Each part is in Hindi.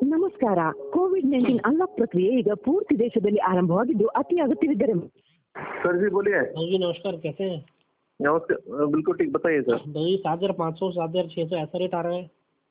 ನಮಸ್ಕಾರ. ಕೋವಿಡ್-19 ಅನ್ಲಾಕ್ ಪ್ರಕ್ರಿಯೆ ಈಗ ಪೂರ್ತಿ ದೇಶದಲ್ಲಿ ಆರಂಭವಾಗಿದ್ದು ಅತಿ ಅಗತ್ಯವಿದ್ದರೆ सर जी बोलिए। हाँ जी नमस्कार, कैसे हैं? नमस्ते, बिल्कुल ठीक, बताइए सर। दही 7,500 7,600 ऐसा रेट आ रहा है।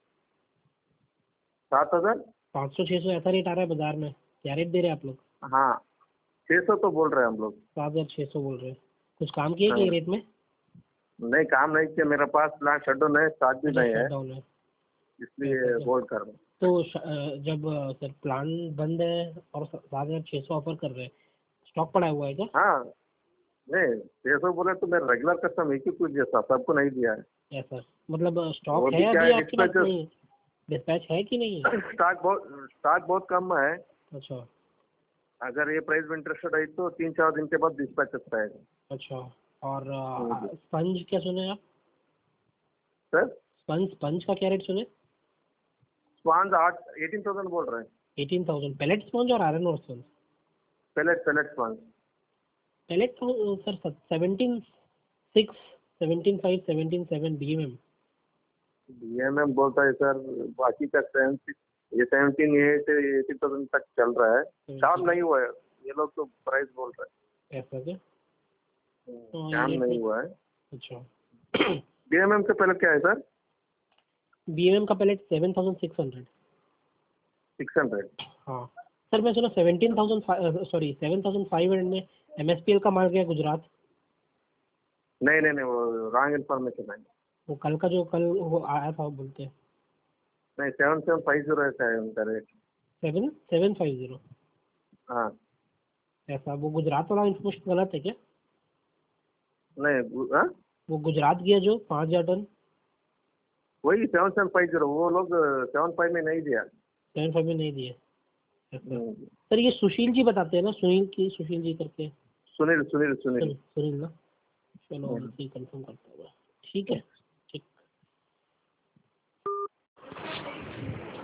7,000? 500 600 ऐसा रेट आ रहा है बाजार में। क्या रेट दे रहे हैं आप लोग? हाँ 600 तो बोल रहे हैं हम लोग। 7,600 बोल रहे हैं। कुछ काम किए क्या रेट में? नहीं, काम नहीं किया, मेरा पास प्लांट शटडाउन है, स्टार्ट भी नहीं है, डाउन है इसलिए होल्ड कर रहा हूँ। तो जब सर प्लान बंद है और 7,600 ऑफर कर रहे हैं, स्टॉक पड़ा हुआ है क्या? हाँ नहीं, 600 बोले तो मेरा रेगुलर कस्टमर एक ही कुछ जैसा सबको नहीं दिया है। ऐसा मतलब वो स्टॉक भी है क्या अभी है, आपके पास? dispatches- नहीं, डिस्पैच है कि नहीं है? स्टॉक बहुत कम है। अच्छा अगर ये प्राइस में इंटरेस्टेड है तो 3-4 दिन के बाद डिस्पैचेस रहेगा। अच्छा। और स्पंज क्या सुने आप? सर स्पंज का क्या रेट सुने? स्पॉन्ज 18,000 बोल रहे हैं। 18,000 पैलेट स्पंज और आयरन और स्पंज? पैलेट स्पॉन्ज पैलेट तो सर 17,600 17,500 17,700 DMM। DMM बोलता है सर, बाकी का 7 ये 17,800 तक चल रहा है। शाम नहीं हुआ है, ये लोग तो प्राइस बोल रहे हैं। ऐसा क्या? शाम नहीं हुआ है। अच्छा DMM से पहले क्या है सर? BMM का पैलेट 7,600। 600। हाँ सर, मैं सुना 7,500 में MSPL का माल गया गुजरात। नहीं, वो रॉन्ग इन्फॉर्मेशन है। वो कल वो आया था बोलते हैं। नहीं, 7750 ऐसा है उनका रेट। 7,750। हाँ ऐसा वो गुजरात वाला इन्फॉर्मेशन गलत है क्या? नहीं, हाँ वो गुजरात गया जो 5,000 टन, वही 7750, वो लोग 75 में नहीं दिया। 75 में नहीं दिए। सर ये सुशील जी बताते हैं ना, सुशील जी करके? सुनील सुनील ना, चलो कंफर्म करता हूँ। ठीक है।